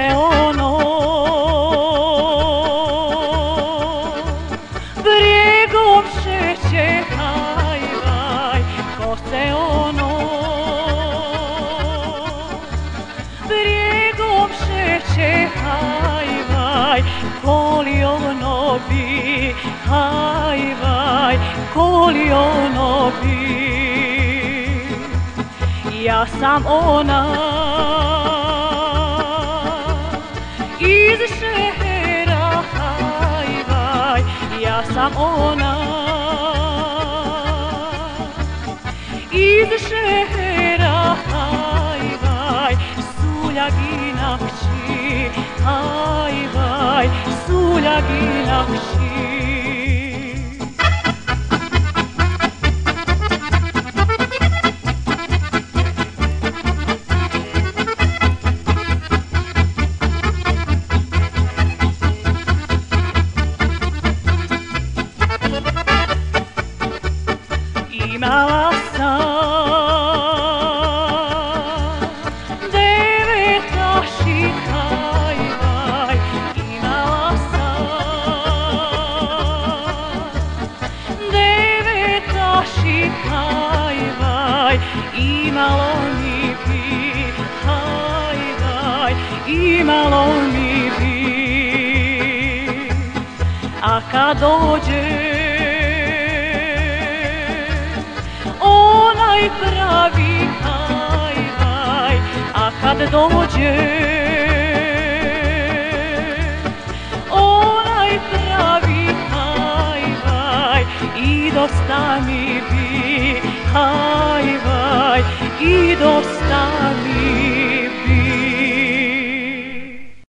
se ono brijegom šeće, haj vaj, ko se ono brijegom šeće, haj vaj, koli ono bi, haj vaj, koli ono bi. Ja sam ona iz šehera, haj vaj, ja sam ona iz šehera, haj vaj, Suljagina kći, haj vaj, Suljagina kći. Imala sam 9 naših, haj vaj, imala sam 9 naših, haj vaj, imalo mi bi, haj vaj, imalo mi bi. A kad dođe onaj pravi, haj vaj, a kad dođe onaj pravi, haj vaj, i dosta mi bi, haj vaj, i dosta mi